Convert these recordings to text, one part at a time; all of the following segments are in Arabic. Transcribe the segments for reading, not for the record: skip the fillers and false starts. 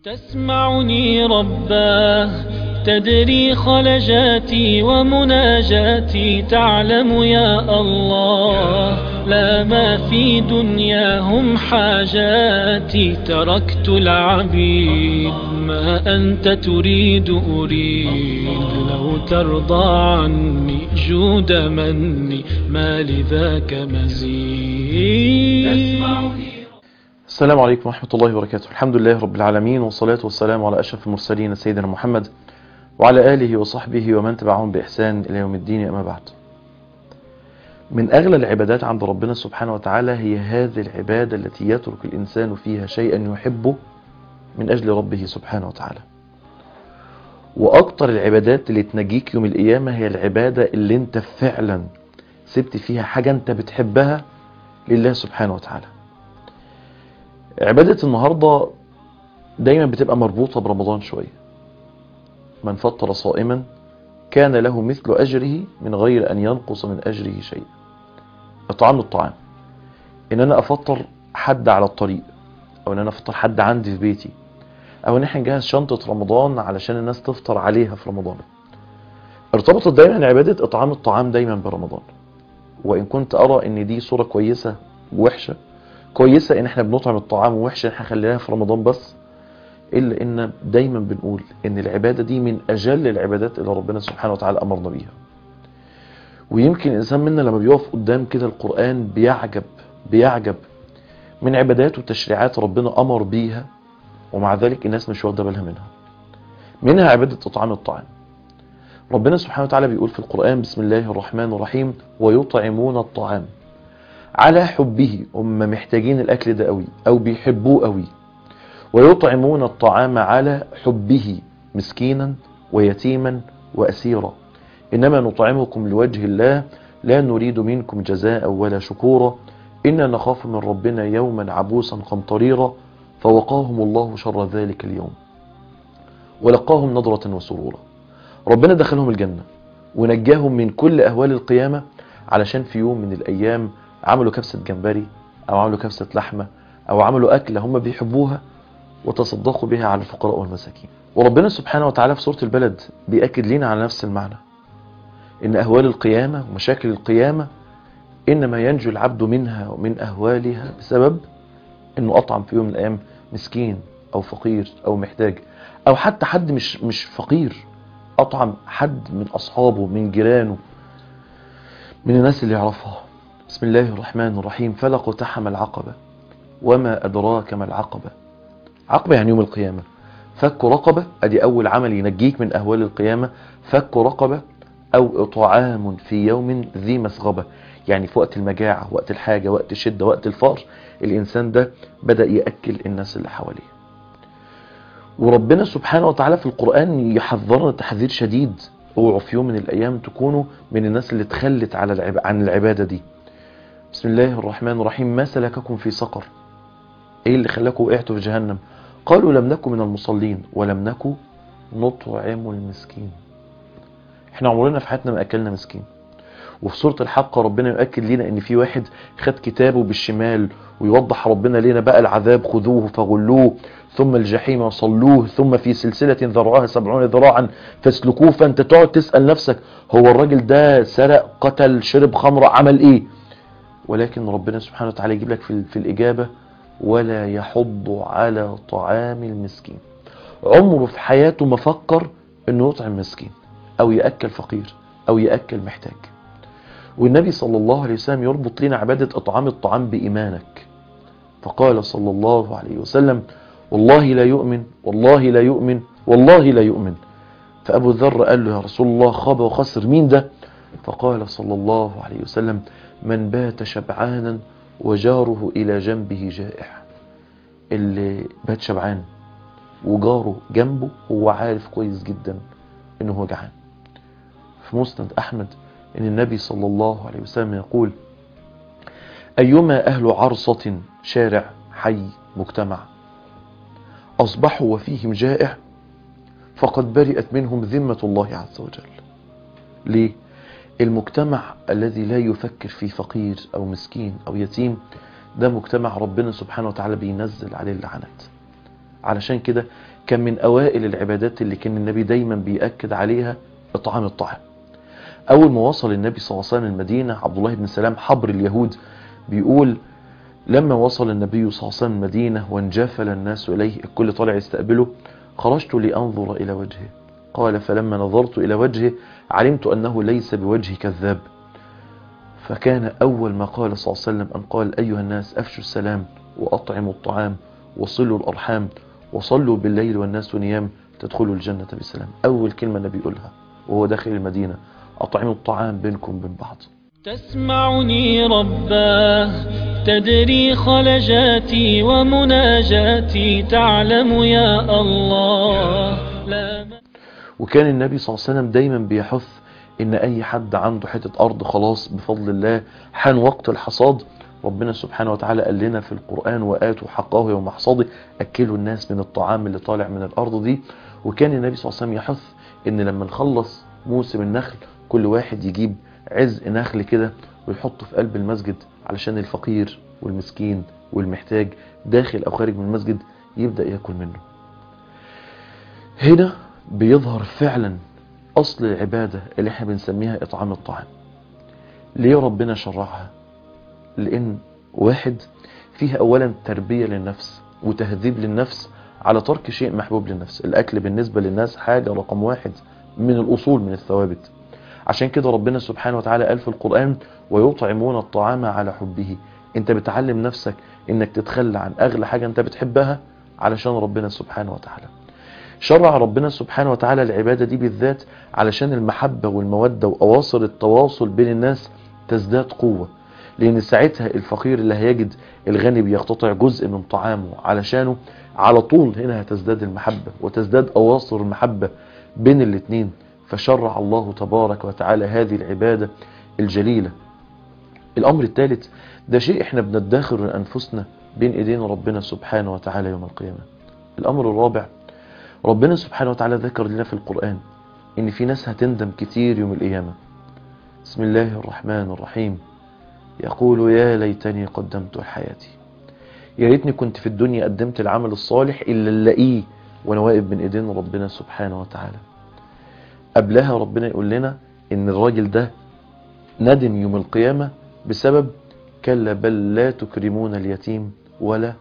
تسمعني رباه، تدري خلجاتي ومناجاتي، تعلم يا الله لا ما في دنياهم حاجاتي. تركت العبيد ما أنت تريد أريد، لو ترضى عني جود مني ما لذاك مزيد. السلام عليكم ورحمة الله وبركاته. الحمد لله رب العالمين، والصلاة والسلام على أشرف المرسلين سيدنا محمد وعلى آله وصحبه ومن تبعهم بإحسان إلى يوم الدين. أما بعد، من أغلى العبادات عند ربنا سبحانه وتعالى هي هذه العبادة التي يترك الإنسان فيها شيئا يحبه من أجل ربه سبحانه وتعالى. وأكتر العبادات اللي تنجيك يوم القيامة هي العبادة اللي انت فعلا سبت فيها حاجة انت بتحبها لله سبحانه وتعالى. عبادة النهاردة دايما بتبقى مربوطة برمضان شوية. من فطر صائما كان له مثل أجره من غير أن ينقص من أجره شيء. إطعام الطعام، إن أنا أفطر حد على الطريق، أو إن أنا أفطر حد عندي في بيتي، أو إن إحنا نجهز شنطة رمضان علشان الناس تفطر عليها في رمضان. ارتبطت دايما عبادة إطعام الطعام دايما برمضان. وإن كنت أرى إن دي صورة كويسة ووحشة، كويسة إن إحنا بنطعم الطعام، ووحشة إن إحنا خليناها في رمضان بس، إلا إن دايما بنقول إن العبادة دي من أجل العبادات اللي ربنا سبحانه وتعالى أمرنا بيها. ويمكن الإنسان منا لما بيقف قدام كده القرآن بيعجب من عبادات وتشريعات ربنا أمر بيها، ومع ذلك الناس مش واخدة بالها منها عبادة إطعام الطعام. ربنا سبحانه وتعالى بيقول في القرآن: بسم الله الرحمن الرحيم: ويطعمون الطعام على حبه. هم محتاجين الأكل ده قوي أو بيحبوه قوي. ويطعمون الطعام على حبه مسكينا ويتيما وأسيرا، إنما نطعمكم لوجه الله لا نريد منكم جزاء ولا شكورا، إنا نخاف من ربنا يوما عبوسا قمطريرا. فوقاهم الله شر ذلك اليوم ولقاهم نضرة وسرورا. ربنا دخلهم الجنة ونجاهم من كل أهوال القيامة، علشان في يوم من الأيام عملوا كبسة جمبري، أو عملوا كبسة لحمة، أو عملوا أكلة هم بيحبوها وتصدقوا بها على الفقراء والمساكين. وربنا سبحانه وتعالى في سورة البلد بيأكد لنا على نفس المعنى، إن أهوال القيامة ومشاكل القيامة إنما ينجو العبد منها ومن أهوالها بسبب إنه أطعم في يوم من الأيام مسكين أو فقير أو محتاج، أو حتى حد مش فقير، أطعم حد من أصحابه، من جيرانه، من الناس اللي يعرفها. بسم الله الرحمن الرحيم: فلا اقتحم العقبة وما أدراك ما العقبة. عقبة يعني يوم القيامة. فك رقبة، ادي اول عمل ينجيك من اهوال القيامة، فك رقبة، او اطعام في يوم ذي مسغبة، يعني في وقت المجاعة، وقت الحاجة، وقت الشدة، وقت الفقر، الانسان ده بدأ يأكل الناس اللي حواليه. وربنا سبحانه وتعالى في القرآن يحذرنا تحذير شديد: اوعوا في يوم من الايام تكونوا من الناس اللي تخلت عن العبادة دي. بسم الله الرحمن الرحيم: ما سلككم في سقر؟ ايه اللي خلاكم وقعتوا في جهنم؟ قالوا لم نكن من المصلين ولم نكن نطعم المسكين. احنا عمرنا في حياتنا ما اكلنا مسكين. وفي سورة الحق ربنا يؤكد لنا ان في واحد خد كتابه بالشمال، ويوضح ربنا لنا بقى العذاب: خذوه فغلوه ثم الجحيم صلوه ثم في سلسلة ذرعها 70 ذراعا فاسلكوه. فانت تقعد تسأل نفسك: هو الراجل ده سرق، قتل، شرب خمر، عمل ايه؟ ولكن ربنا سبحانه وتعالى يجيب لك في الإجابة: ولا يحض على طعام المسكين. عمره في حياته ما فكر انه يطعم مسكين او يأكل فقير او يأكل محتاج. والنبي صلى الله عليه وسلم يربط لنا عبادة اطعام الطعام بإيمانك، فقال صلى الله عليه وسلم: والله لا يؤمن، والله لا يؤمن، والله لا يؤمن. فأبو ذر قال له: يا رسول الله، خاب وخسر، مين ده؟ فقال صلى الله عليه وسلم: من بات شبعانا وجاره إلى جنبه جائع. اللي بات شبعان وجاره جنبه هو عارف كويس جدا انه هو جعان. في مسند أحمد ان النبي صلى الله عليه وسلم يقول: أيما أهل عرصة، شارع، حي، مجتمع، أصبحوا وفيهم جائع فقد برئت منهم ذمة الله عز وجل. ليه؟ المجتمع الذي لا يفكر في فقير أو مسكين أو يتيم، ده مجتمع ربنا سبحانه وتعالى بينزل عليه اللعنات. علشان كده كان من أوائل العبادات اللي كان النبي دايما بيأكد عليها إطعام الطعام. أول ما وصل النبي صلى الله عليه وسلم المدينة، عبد الله بن سلام حبر اليهود بيقول: لما وصل النبي صلى الله عليه وسلم المدينة وانجفل الناس إليه، الكل طالع يستقبله، خرجت لأنظر إلى وجهه. قال: فلما نظرت إلى وجهه علمت أنه ليس بوجه كذاب. فكان أول ما قال صلى الله عليه وسلم أن قال: أيها الناس أفشوا السلام وأطعموا الطعام وصلوا الأرحام وصلوا بالليل والناس نيام تدخلوا الجنة بسلام. أول كلمة النبي يقولها وهو داخل المدينة: أطعموا الطعام بينكم وبين بعض. تسمعني رباه تدري خلجاتي ومناجاتي، تعلم يا الله لا. وكان النبي صلى الله عليه وسلم دايما بيحث ان اي حد عنده حتة ارض خلاص بفضل الله حان وقت الحصاد، ربنا سبحانه وتعالى قال لنا في القرآن: وآتوا حقه يوم حصاده، اكلوا الناس من الطعام اللي طالع من الارض دي. وكان النبي صلى الله عليه وسلم يحث ان لما نخلص موسم النخل كل واحد يجيب عزق نخل كده ويحطه في قلب المسجد علشان الفقير والمسكين والمحتاج داخل او خارج من المسجد يبدأ ياكل منه. هنا بيظهر فعلا أصل العبادة اللي احنا بنسميها إطعام الطعام. ليه ربنا شرعها؟ لأن واحد فيها أولا تربية للنفس وتهذيب للنفس على ترك شيء محبوب للنفس. الأكل بالنسبة للناس حاجة رقم واحد من الأصول من الثوابت. عشان كده ربنا سبحانه وتعالى قال في القرآن: ويطعمون الطعام على حبه. انت بتعلم نفسك انك تتخلى عن أغلى حاجة انت بتحبها علشان ربنا سبحانه وتعالى. شرع ربنا سبحانه وتعالى العبادة دي بالذات علشان المحبة والمودة وأواصر التواصل بين الناس تزداد قوة. لأن ساعتها الفقير اللي هيجد الغني بيقتطع جزء من طعامه علشانه، على طول هنا هتزداد المحبة وتزداد أواصر المحبة بين الاتنين. فشرع الله تبارك وتعالى هذه العبادة الجليلة. الأمر الثالث ده شيء احنا بندخر لأنفسنا بين ايدين ربنا سبحانه وتعالى يوم القيامة. الأمر الرابع، ربنا سبحانه وتعالى ذكر لنا في القرآن ان في ناس هتندم كتير يوم القيامة. بسم الله الرحمن الرحيم: يقول يا ليتني قدمت لحياتي. يا ريتني كنت في الدنيا قدمت العمل الصالح اللي نلاقيه وانا واقف بين ايدين ربنا سبحانه وتعالى. قبلها ربنا يقول لنا ان الراجل ده ندم يوم القيامة بسبب: كلا بل لا تكرمون اليتيم ولا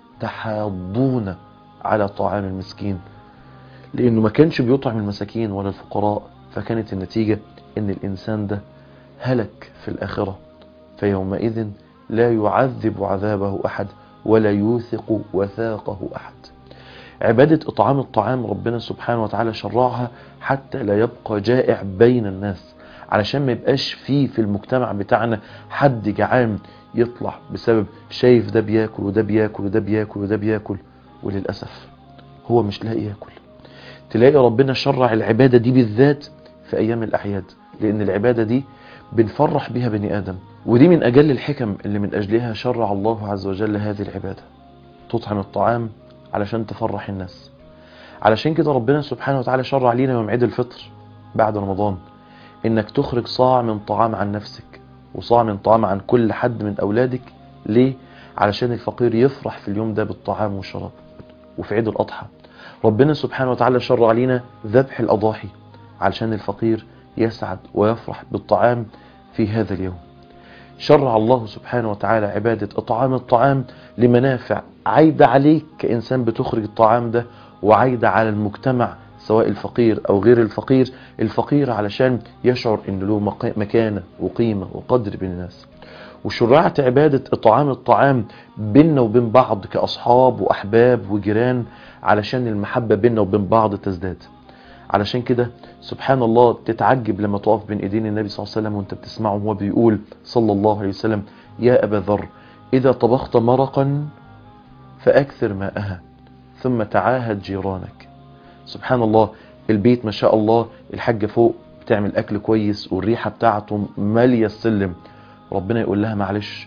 تحاضون على طعام المسكين. لأنه ما كانش بيطعم المساكين ولا الفقراء، فكانت النتيجة إن الإنسان ده هلك في الآخرة. فيومئذ لا يعذب عذابه أحد ولا يوثق وثاقه أحد. عبادة إطعام الطعام ربنا سبحانه وتعالى شرعها حتى لا يبقى جائع بين الناس، علشان ما يبقاش في المجتمع بتاعنا حد جعان يطلع بسبب شايف ده بياكل وده بياكل وده بياكل وده بياكل وللأسف هو مش لاقي ياكل. تلاقي ربنا شرع العبادة دي بالذات في أيام الأعياد، لأن العبادة دي بنفرح بها بني آدم، ودي من أجل الحكم اللي من أجلها شرع الله عز وجل هذه العبادة. تطعم الطعام علشان تفرح الناس. علشان كده ربنا سبحانه وتعالى شرع لينا يوم عيد الفطر بعد رمضان إنك تخرج صاع من طعام عن نفسك وصاع من طعام عن كل حد من أولادك. ليه؟ علشان الفقير يفرح في اليوم ده بالطعام والشراب. وفي عيد الأضحى ربنا سبحانه وتعالى شرع لنا ذبح الأضاحي علشان الفقير يسعد ويفرح بالطعام في هذا اليوم. شرع الله سبحانه وتعالى عبادة إطعام الطعام لمنافع عايدة عليك كإنسان بتخرج الطعام ده، وعايدة على المجتمع سواء الفقير أو غير الفقير. الفقير علشان يشعر إن له مكانة وقيمة وقدر بين الناس. وشرعت عبادة إطعام الطعام بيننا وبين بعض كأصحاب وأحباب وجيران علشان المحبة بيننا وبين بعض تزداد. علشان كده سبحان الله تتعجب لما تقف بين ايدين النبي صلى الله عليه وسلم وانت بتسمعه وهو بيقول صلى الله عليه وسلم: يا أبا ذر إذا طبخت مرقا فأكثر ماءها ثم تعاهد جيرانك. سبحان الله، البيت ما شاء الله الحاجة فوق بتعمل أكل كويس والريحة بتاعته مالية السلم، ربنا يقول لها معلش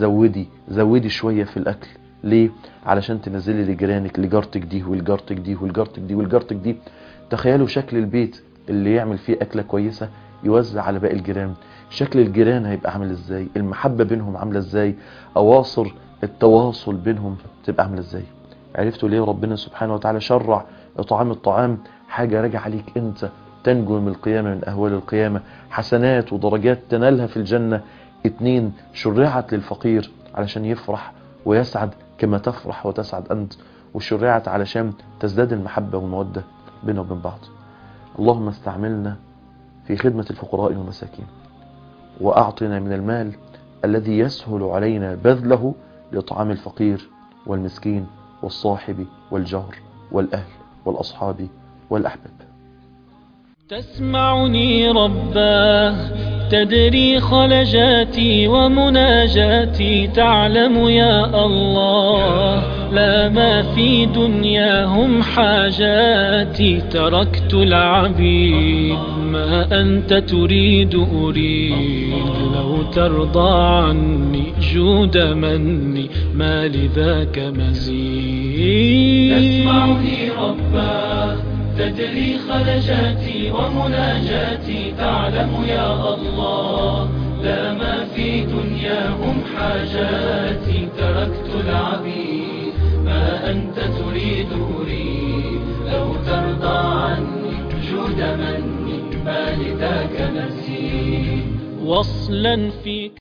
زودي شوية في الأكل. ليه؟ علشان تنزلي لجيرانك، لجارتك دي والجارتك دي والجارتك دي والجارتك دي. تخيلوا شكل البيت اللي يعمل فيه أكلة كويسة يوزع على باقي الجيران، شكل الجيران هيبقى عامل ازاي، المحبة بينهم عاملة ازاي، أواصر التواصل بينهم تبقى عاملة ازاي. عرفتوا ليه ربنا سبحانه وتعالى شرع إطعام الطعام؟ حاجة راجع عليك أنت تنجو من القيامة، من أهوال القيامة، حسنات ودرجات تنالها في الجنة. 2 شرعت للفقير علشان يفرح ويسعد كما تفرح وتسعد أنت، وشرعت علشان تزداد المحبة والمودة بيننا وبين بعض. اللهم استعملنا في خدمة الفقراء والمساكين، وأعطنا من المال الذي يسهل علينا بذله لإطعام الفقير والمسكين والصاحب والجار والأهل والأصحاب والأحباب. تسمعني رباه، تدري خلجاتي ومناجاتي، تعلم يا الله لا ما في دنياهم حاجاتي. تركت العبيد ما أنت تريد أريد، لو ترضى عني جود مني ما لذاك مزيد. تسمعني رباه، تدري خلجاتي ومناجاتي، تعلم يا الله لا ما في دنياهم حاجاتي. تركت العبيد ما أنت تريد أريد، لو ترضى عني جود مني ما لذاك نزيد. وصلا فيك